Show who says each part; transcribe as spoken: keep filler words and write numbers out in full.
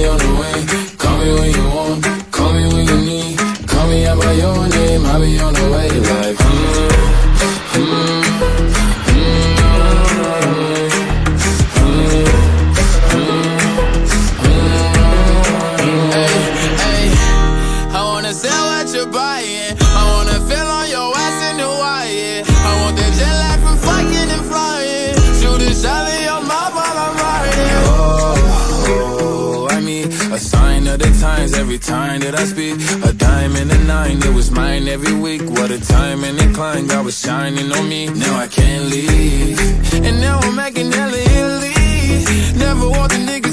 Speaker 1: on the way. Call me when you want, call me when you need. Call me out by your name, I'll be on the way. Like, mm, mm,
Speaker 2: sell what you're buying. I wanna feel on your ass in Hawaii. I want that jet lag from fucking and flying. Shoot a shot in your mouth while I'm riding.
Speaker 1: oh, I need a sign of the times every time that I speak. A dime and a nine, it was mine every week. What a time and incline, God was shining on me. Now I can't leave,
Speaker 2: and now I'm making hella Italy. Never want the nigga